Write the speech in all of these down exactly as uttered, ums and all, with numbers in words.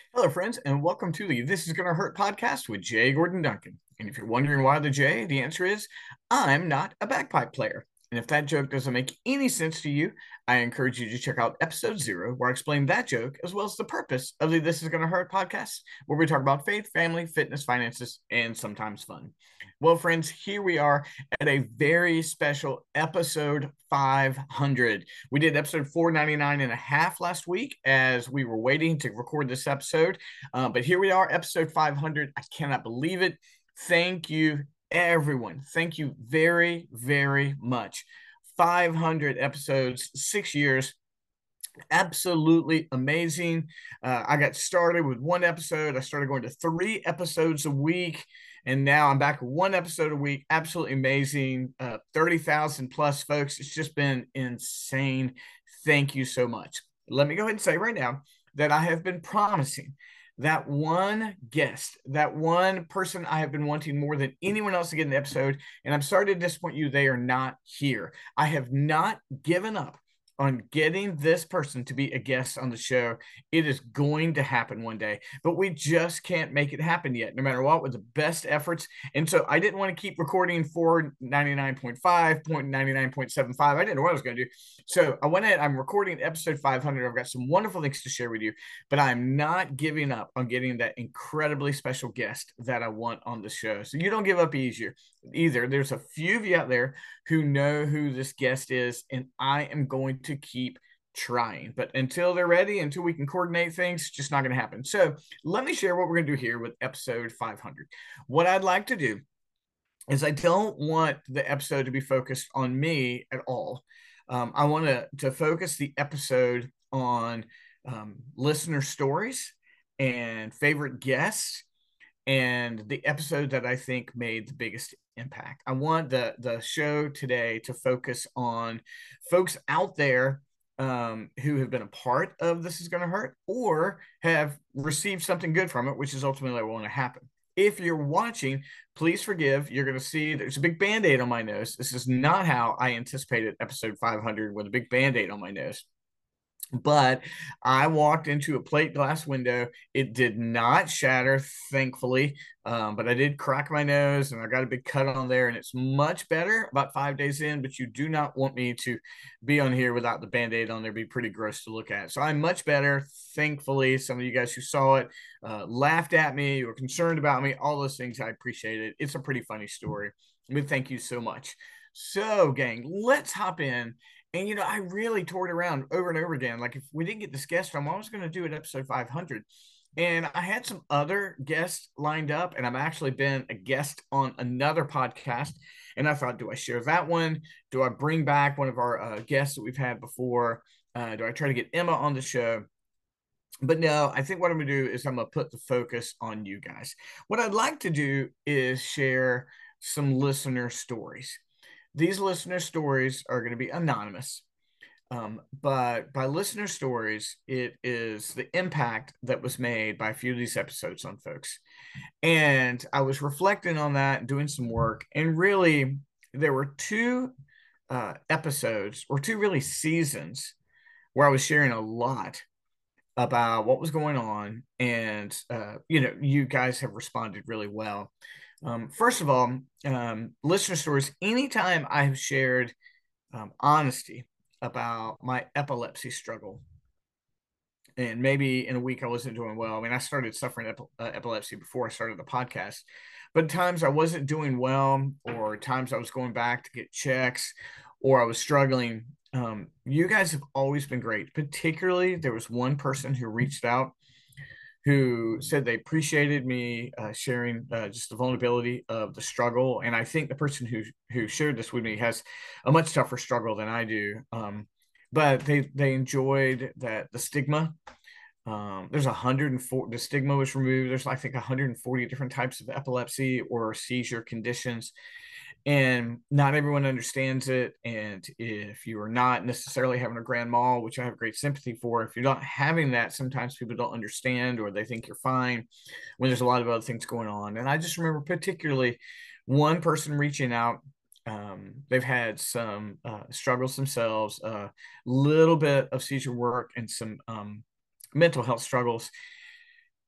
Hello, friends, and welcome to the This Is Gonna Hurt podcast with Jay Gordon Duncan. And if you're wondering why the J, the answer is I'm not a bagpipe player. And if that joke doesn't make any sense to you, I encourage you to check out episode zero, where I explain that joke as well as the purpose of the This Is Gonna Hurt podcast, where we talk about faith, family, fitness, finances, and sometimes fun. Well, friends, here we are at a very special episode five hundred. We did episode four ninety-nine and a half last week as we were waiting to record this episode. Uh, but here we are, episode five hundred. I cannot believe it. Thank you, everyone. Thank you very, very much. five hundred episodes, six years. Absolutely amazing. Uh, I got started with one episode. I started going to three episodes a week. And now I'm back one episode a week. Absolutely amazing. Uh, thirty thousand plus folks. It's just been insane. Thank you so much. Let me go ahead and say right now that I have been promising that one guest, that one person I have been wanting more than anyone else to get in the episode. And I'm sorry to disappoint you. They are not here. I have not given up on getting this person to be a guest on the show. It is going to happen one day, but we just can't make it happen yet, no matter what, with the best efforts. And so I didn't want to keep recording for ninety-nine point five, ninety-nine point seven five. I didn't know what I was going to do. So I went ahead, I'm recording episode five hundred. I've got some wonderful things to share with you, but I'm not giving up on getting that incredibly special guest that I want on the show. So you don't give up easier either. There's a few of you out there who know who this guest is, and I am going to keep trying. But until they're ready, until we can coordinate things, it's just not going to happen. So let me share what we're going to do here with episode five hundred. What I'd like to do is I don't want the episode to be focused on me at all. Um, I want to, to focus the episode on um, listener stories and favorite guests and the episode that I think made the biggest impact. I want the the show today to focus on folks out there um, who have been a part of This Is Gonna Hurt or have received something good from it, which is ultimately what want to happen. If you're watching, please forgive. You're going to see there's a big band-aid on my nose. This is not how I anticipated episode five hundred with a big band-aid on my nose. But I walked into a plate glass window. It did not shatter, thankfully, um, but I did crack my nose and I got a big cut on there, and it's much better about five days in. But you do not want me to be on here without the band-aid on there. It'd be pretty gross to look at. So I'm much better, thankfully. Some of you guys who saw it uh, laughed at me, were concerned about me, all those things. I appreciate it. It's a pretty funny story. But thank you so much. So, gang, let's hop in. And, you know, I really toured around over and over again. Like, if we didn't get this guest from, I was going to do it episode five hundred. And I had some other guests lined up, and I've actually been a guest on another podcast. And I thought, do I share that one? Do I bring back one of our uh, guests that we've had before? Uh, do I try to get Emma on the show? But no, I think what I'm going to do is I'm going to put the focus on you guys. What I'd like to do is share some listener stories. These listener stories are going to be anonymous. Um, but by listener stories, it is the impact that was made by a few of these episodes on folks. And I was reflecting on that, doing some work, and really, there were two uh, episodes or two really seasons where I was sharing a lot about what was going on. And, uh, you know, you guys have responded really well. Um, first of all, um, listener stories, anytime I have shared um, honesty about my epilepsy struggle, and maybe in a week I wasn't doing well. I mean, I started suffering ep- uh, epilepsy before I started the podcast, but times I wasn't doing well, or times I was going back to get checks, or I was struggling. Um, you guys have always been great. Particularly, there was one person who reached out who said they appreciated me uh, sharing uh, just the vulnerability of the struggle. And I think the person who who shared this with me has a much tougher struggle than I do. Um, but they they enjoyed that the stigma. Um, there's one hundred four. The stigma was removed. There's I think one hundred forty different types of epilepsy or seizure conditions, and not everyone understands it. And if you are not necessarily having a grand mal, which I have great sympathy for, if you're not having that, sometimes people don't understand or they think you're fine when there's a lot of other things going on. And I just remember particularly one person reaching out. Um, they've had some uh, struggles themselves, a uh, little bit of seizure work, and some um, mental health struggles.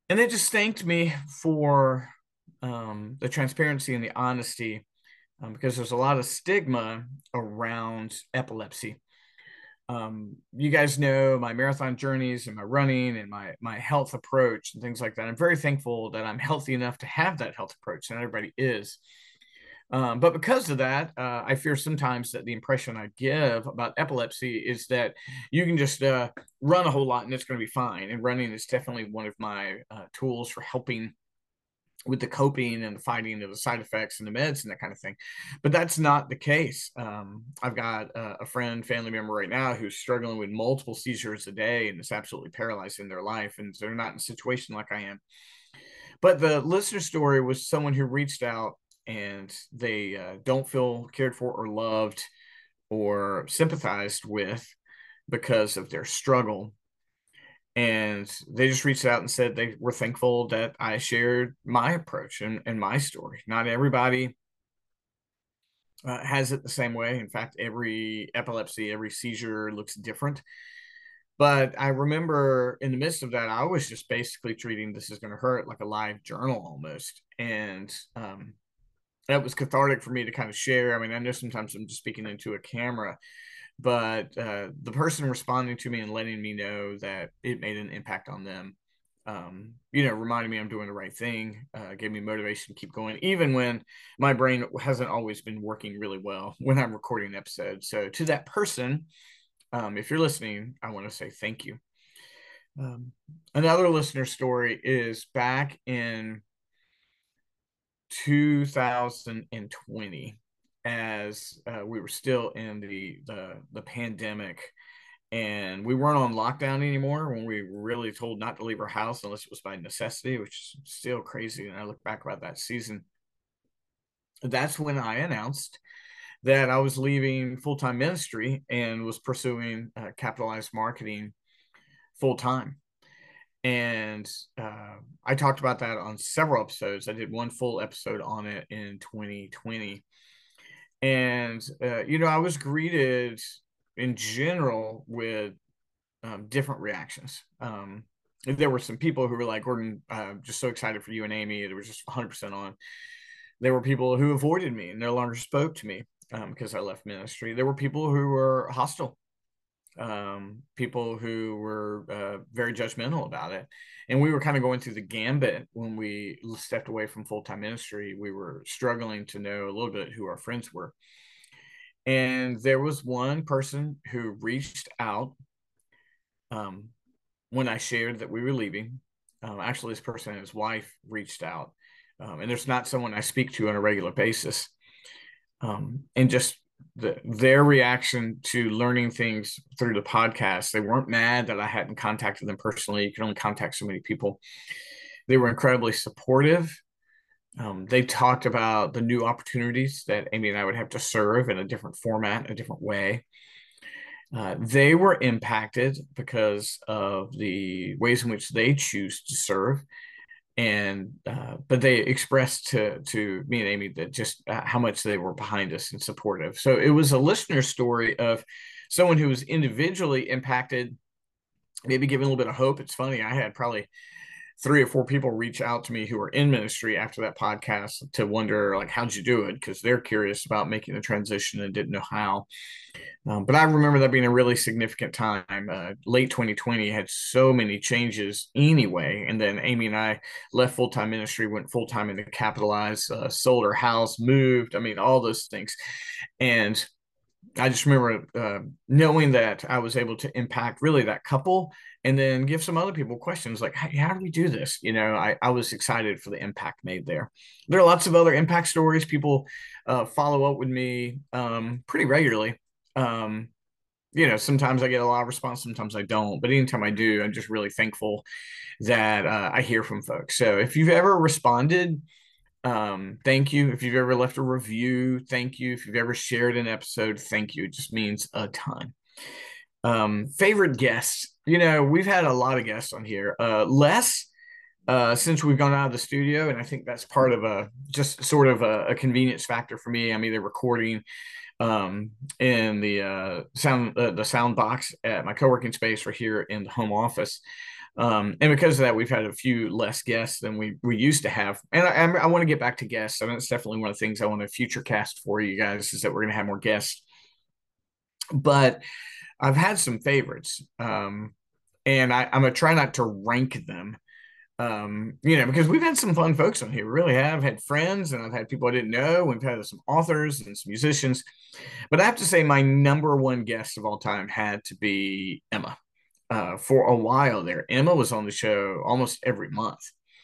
And they just thanked me for um, the transparency and the honesty, um, because there's a lot of stigma around epilepsy. Um, you guys know my marathon journeys and my running and my my health approach and things like that. I'm very thankful that I'm healthy enough to have that health approach, and everybody is. Um, but because of that, uh, I fear sometimes that the impression I give about epilepsy is that you can just uh, run a whole lot and it's going to be fine. And running is definitely one of my uh, tools for helping with the coping and the fighting of the side effects and the meds and that kind of thing. But that's not the case. Um, I've got uh, a friend, family member right now who's struggling with multiple seizures a day and is absolutely paralyzed in their life. And they're not in a situation like I am. But the listener story was someone who reached out and they uh, don't feel cared for or loved or sympathized with because of their struggle. And they just reached out and said they were thankful that I shared my approach and, and my story. Not everybody uh, has it the same way. In fact, every epilepsy, every seizure looks different. But I remember in the midst of that, I was just basically treating this is going to hurt like a live journal almost. And um, that was cathartic for me to kind of share. I mean, I know sometimes I'm just speaking into a camera, but uh, the person responding to me and letting me know that it made an impact on them, um, you know, reminded me I'm doing the right thing, uh, gave me motivation to keep going, even when my brain hasn't always been working really well when I'm recording episodes. So to that person, um, if you're listening, I want to say thank you. Um, another listener story is back in two thousand twenty, as uh, we were still in the, the the pandemic and we weren't on lockdown anymore, when we were really told not to leave our house unless it was by necessity, which is still crazy. And I look back about that season. That's when I announced that I was leaving full-time ministry and was pursuing uh, capitalized marketing full-time. And uh, I talked about that on several episodes. I did one full episode on it in twenty twenty. And, uh, you know, I was greeted in general with um, different reactions. Um, there were some people who were like, Gordon, uh, just so excited for you and Amy. It was just one hundred percent on. There were people who avoided me and no longer spoke to me um, because I left ministry. There were people who were hostile, um, people who were uh, very judgmental about it. And we were kind of going through the gambit when we stepped away from full-time ministry. We were struggling to know a little bit who our friends were. And there was one person who reached out um, when I shared that we were leaving. Um, actually, this person and his wife reached out. Um, and there's not someone I speak to on a regular basis. Um, and just the, their reaction to learning things through the podcast, they weren't mad that I hadn't contacted them personally. You can only contact so many people. They were incredibly supportive. Um, they talked about the new opportunities that Amy and I would have to serve in a different format, a different way. Uh, they were impacted because of the ways in which they choose to serve, and uh, but they expressed to to me and Amy that just uh, how much they were behind us and supportive. So it was a listener story of someone who was individually impacted, maybe giving a little bit of hope. It's funny, I had probably three or four people reach out to me who were in ministry after that podcast to wonder, like, how'd you do it? Because they're curious about making the transition and didn't know how. Um, but I remember that being a really significant time. Uh, late twenty twenty had so many changes anyway. And then Amy and I left full-time ministry, went full-time into Capitalize, uh, sold our house, moved. I mean, all those things. And I just remember uh, knowing that I was able to impact really that couple and then give some other people questions like, hey, how do we do this? You know, I, I was excited for the impact made there. There are lots of other impact stories. People uh, follow up with me um, pretty regularly. Um, you know, sometimes I get a lot of response, sometimes I don't. But anytime I do, I'm just really thankful that uh, I hear from folks. So if you've ever responded, um, thank you. If you've ever left a review, thank you. If you've ever shared an episode, thank you. It just means a ton. Um, favorite guests. You know, we've had a lot of guests on here. Uh, Les, uh, since we've gone out of the studio, and I think that's part of a just sort of a, a convenience factor for me. I'm either recording um, in the uh, sound uh, the sound box at my co-working space or here in the home office. Um, and because of that, we've had a few less guests than we we used to have. And I, I, I want to get back to guests. I mean, it's definitely one of the things I want to future cast for you guys is that we're going to have more guests. But I've had some favorites, um, and I, I'm gonna try not to rank them. Um, you know, because we've had some fun folks on here. We really have had friends, and I've had people I didn't know. We've had some authors and some musicians. But I have to say, my number one guest of all time had to be Emma. Uh, for a while there, Emma was on the show almost every month.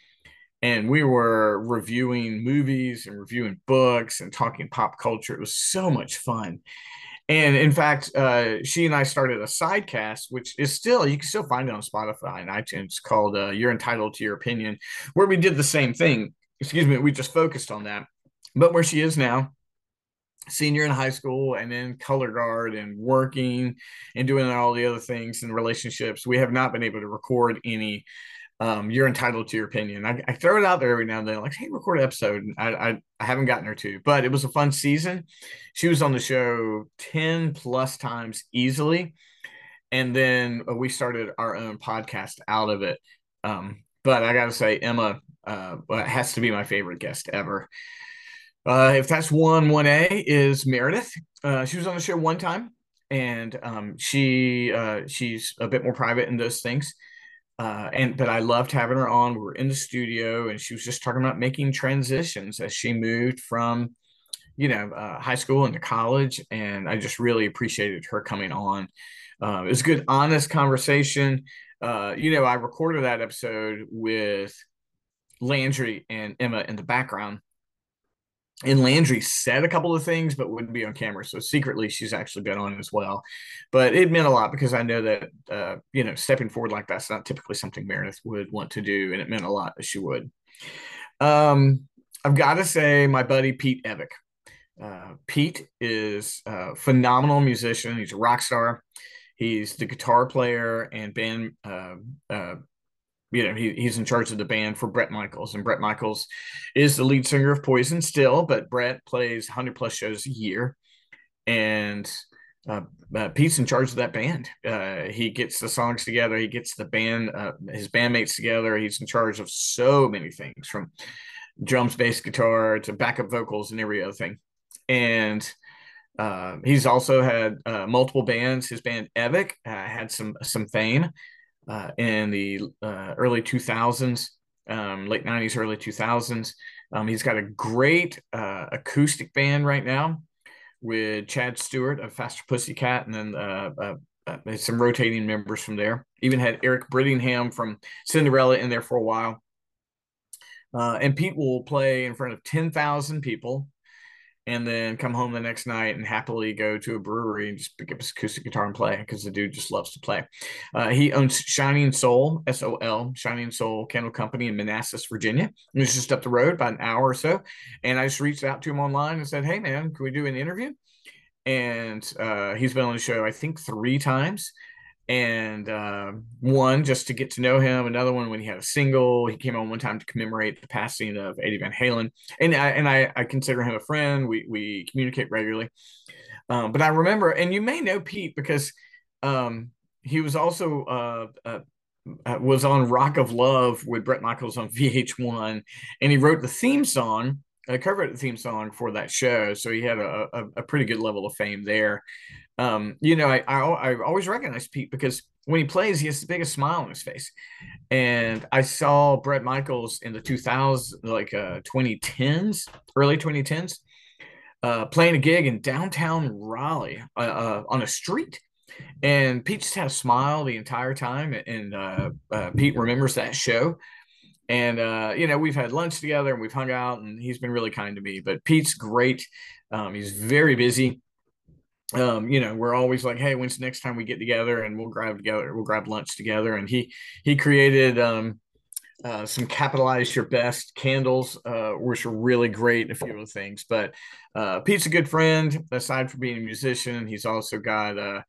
And we were reviewing movies and reviewing books and talking pop culture. It was so much fun. And in fact, uh, she and I started a sidecast, which is still, you can still find it on Spotify and iTunes, called uh, You're Entitled to Your Opinion, where we did the same thing. Excuse me, we just focused on that. But where she is now, senior in high school and in color guard and working and doing all the other things and relationships, we have not been able to record any um, You're Entitled to Your Opinion. I, I throw it out there every now and then, like, hey, record an episode. I, I, I haven't gotten her to, but it was a fun season. She was on the show ten plus times easily. And then we started our own podcast out of it. Um, but I got to say, Emma uh, has to be my favorite guest ever. Uh, if that's one, one A is Meredith. Uh, she was on the show one time, and um, she uh, she's a bit more private in those things. Uh, and but I loved having her on. We were in the studio, and she was just talking about making transitions as she moved from, you know, uh, high school into college, and I just really appreciated her coming on. Uh, it was a good, honest conversation. Uh, you know, I recorded that episode with Landry and Emma in the background. And Landry said a couple of things, but wouldn't be on camera. So secretly, she's actually been on as well. But it meant a lot because I know that, uh, you know, stepping forward like that's not typically something Meredith would want to do. And it meant a lot that she would. Um, I've got to say, my buddy Pete Evick. Uh, Pete is a phenomenal musician. He's a rock star. He's the guitar player and band uh, uh, you know, he, he's in charge of the band for Bret Michaels, and Bret Michaels is the lead singer of Poison still, but Bret plays one hundred plus shows a year, and uh, uh, Pete's in charge of that band. Uh, he gets the songs together, he gets the band, uh, his bandmates together. He's in charge of so many things, from drums, bass, guitar to backup vocals and every other thing. And uh, he's also had uh, multiple bands. His band Evick uh, had some some fame uh, in the uh, early two thousands, um, late nineties, early two thousands. Um, he's got a great uh, acoustic band right now with Chad Stewart of Faster Pussycat, and then uh, uh, uh, some rotating members from there. Even had Eric Brittingham from Cinderella in there for a while. Uh, and Pete will play in front of ten thousand people and then come home the next night and happily go to a brewery and just pick up his acoustic guitar and play, because the dude just loves to play. Uh, he owns Shining Soul, S O L, Shining Soul Candle Company in Manassas, Virginia. It was just up the road, about an hour or so. And I just reached out to him online and said, hey, man, can we do an interview? And uh, he's been on the show, I think, three times. And uh, one just to get to know him, another one when he had a single. He came on one time to commemorate the passing of Eddie Van Halen, and I and I, I consider him a friend. We we communicate regularly, um, but I remember, and you may know Pete because um, he was also uh, uh, uh, was on Rock of Love with Bret Michaels on V H one, and he wrote the theme song, uh, covered the theme song for that show. So he had a, a, a pretty good level of fame there. Um, you know, I, I I always recognize Pete because when he plays, he has the biggest smile on his face. And I saw Bret Michaels in the two thousands, like uh, twenty tens, early twenty tens, uh, playing a gig in downtown Raleigh uh, uh, on a street. And Pete just had a smile the entire time. And uh, uh, Pete remembers that show. And, uh, you know, we've had lunch together and we've hung out, and he's been really kind to me. But Pete's great. Um, he's very busy. Um, you know, we're always like, hey, when's the next time we get together and we'll grab together, we'll grab lunch together. And he he created um, uh, some Capitalize Your Best candles, uh, which are really great, a few of the things. But uh, Pete's a good friend. Aside from being a musician, he's also got uh,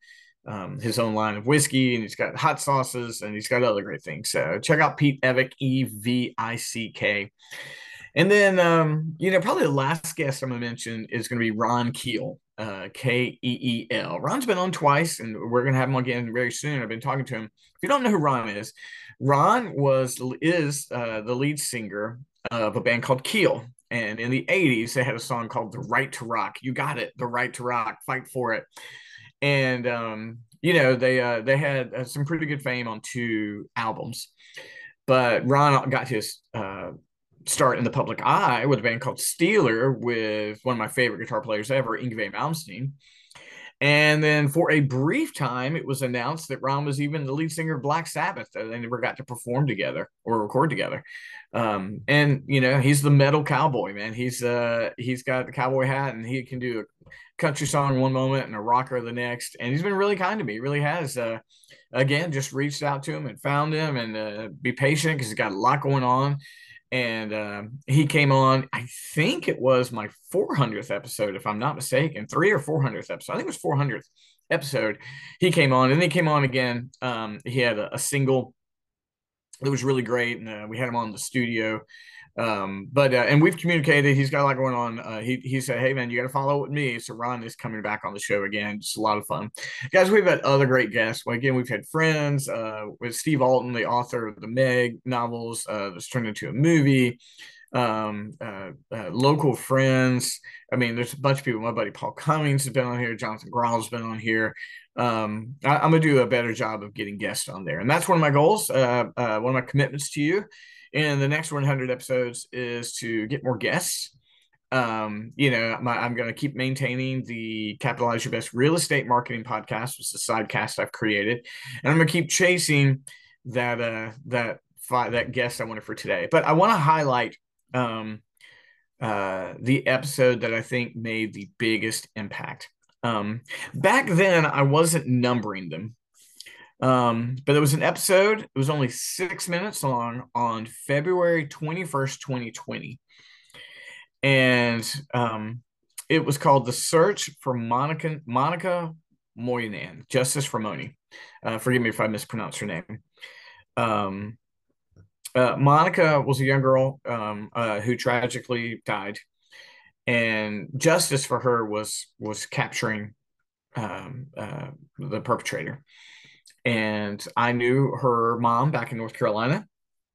um, his own line of whiskey, and he's got hot sauces, and he's got other great things. So check out Pete Evick, E V I C K. And then, um, you know, probably the last guest I'm going to mention is going to be Ron Keel, uh, K E E L. Ron's been on twice, and we're going to have him again very soon. I've been talking to him. If you don't know who Ron is, Ron was is uh, the lead singer of a band called Keel. And in the eighties, they had a song called The Right to Rock. You got it, The Right to Rock, fight for it. And, um, you know, they uh, they had uh, some pretty good fame on two albums. But Ron got his uh, start in the public eye with a band called Steeler with one of my favorite guitar players ever, Yngwie Malmsteen. And then for a brief time, it was announced that Ron was even the lead singer of Black Sabbath. They never got to perform together or record together. Um, and you know, he's the metal cowboy, man. He's uh he's got the cowboy hat, and he can do a country song one moment and a rocker the next. And he's been really kind to me. He really has. Uh, again, just reached out to him and found him, and uh, be patient because he's got a lot going on. And um, he came on, I think it was my four hundredth episode, if I'm not mistaken, three or four hundredth episode. I think it was four hundredth episode. He came on, and then he came on again. Um, he had a, a single that was really great, and uh, we had him on the studio. Um, but uh, and we've communicated. He's got a lot going on. Uh, he he said, "Hey man, you got to follow with me." So Ron is coming back on the show again. It's a lot of fun, guys. We've had other great guests. Well, again, we've had friends uh, with Steve Alton, the author of the Meg novels, uh, that's turned into a movie. Um, uh, uh, local friends. I mean, there's a bunch of people. My buddy Paul Cummings has been on here. Jonathan Grawl has been on here. Um, I, I'm gonna do a better job of getting guests on there, and that's one of my goals. Uh, uh, one of my commitments to you in the next one hundred episodes is to get more guests. Um, you know, my, I'm going to keep maintaining the Capitalize Your Best Real Estate Marketing podcast, which is the sidecast I've created, and I'm going to keep chasing that uh, that fi- that guest I wanted for today. But I want to highlight um, uh, the episode that I think made the biggest impact. Um, back then, I wasn't numbering them. Um, but there was an episode, it was only six minutes long on February twenty-first, twenty twenty. And um, it was called The Search for Monica Monica Moynihan, Justice for Moni. Uh, forgive me if I mispronounce her name. Um, uh, Monica was a young girl um, uh, who tragically died, and justice for her was was capturing um, uh, the perpetrator. And I knew her mom back in North Carolina,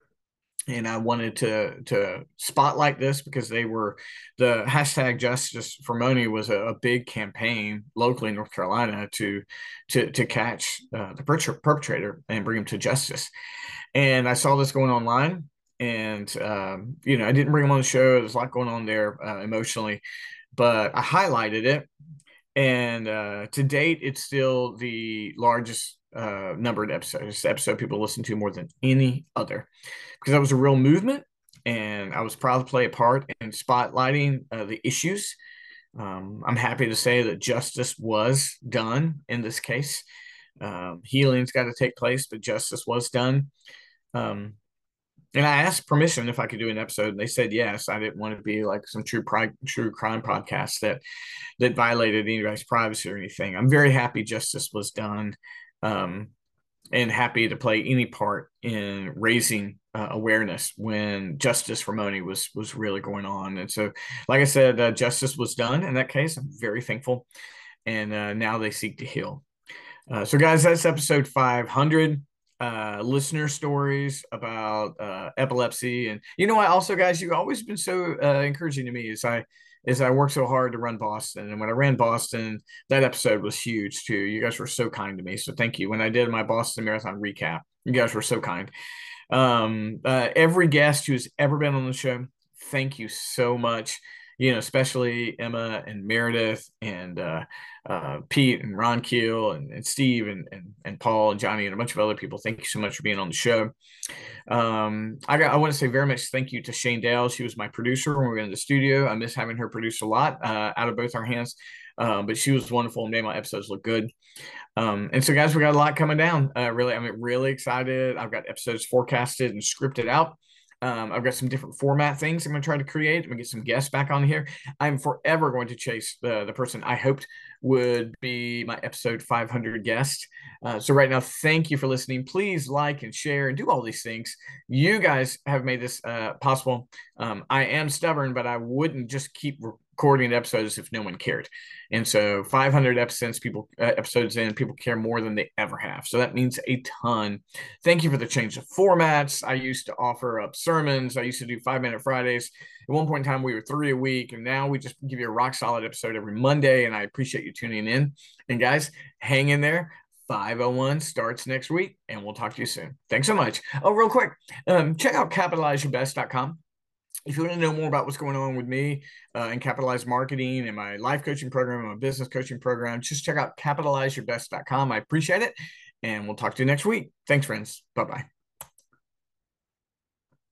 and I wanted to to spotlight this because they were the hashtag Justice for Moni was a, a big campaign locally in North Carolina to to to catch uh, the perpetrator and bring him to justice. And I saw this going online, and um, you know, I didn't bring him on the show. There's a lot going on there uh, emotionally, but I highlighted it. And uh, to date, it's still the largest uh, numbered episode. It's the episode people listen to more than any other because that was a real movement, and I was proud to play a part in spotlighting uh, the issues. Um, I'm happy to say that justice was done in this case. Um, healing's got to take place, but justice was done. Um, and I asked permission if I could do an episode, and they said yes. I didn't want to be like some true pri- true crime podcast that that violated anybody's privacy or anything. I'm very happy justice was done, um, and happy to play any part in raising uh, awareness when justice for Moni was was really going on. And so, like I said, uh, justice was done in that case. I'm very thankful, and uh, now they seek to heal. Uh, so, guys, that's episode five hundred. Uh, listener stories about uh, epilepsy, and you know what? Also, guys, you've always been so uh, encouraging to me as I as I worked so hard to run Boston. And when I ran Boston, that episode was huge too. You guys were so kind to me, so thank you. When I did my Boston Marathon recap, you guys were so kind. Um, uh, every guest who's ever been on the show, thank you so much. You know, especially Emma and Meredith and uh, uh, Pete and Ron Keel and, and Steve and, and and Paul and Johnny and a bunch of other people. Thank you so much for being on the show. Um, I got I want to say very much thank you to Shane Dale. She was my producer when we were in the studio. I miss having her produce a lot uh, out of both our hands, um, but she was wonderful and made my episodes look good. Um, and so, guys, we got a lot coming down. Uh, really, I'm really excited. I've got episodes forecasted and scripted out. Um, I've got some different format things I'm going to try to create. I'm going to get some guests back on here. I'm forever going to chase the, the person I hoped would be my episode five hundred guest. Uh, so right now, thank you for listening. Please like and share and do all these things. You guys have made this uh, possible. Um, I am stubborn, but I wouldn't just keep recording episodes if no one cared. And so five hundred episodes, people uh, episodes in, people care more than they ever have. So that means a ton. Thank you for the change of formats. I used to offer up sermons. I used to do five minute Fridays. At one point in time, we were three a week, and now we just give you a rock solid episode every Monday. And I appreciate you tuning in. And guys, hang in there. five oh one starts next week, and we'll talk to you soon. Thanks so much. Oh, real quick, um, check out capitalize your best dot com. If you want to know more about what's going on with me uh, in Capitalize Marketing and my life coaching program and my business coaching program, just check out capitalize your best dot com. I appreciate it, and we'll talk to you next week. Thanks, friends. Bye-bye.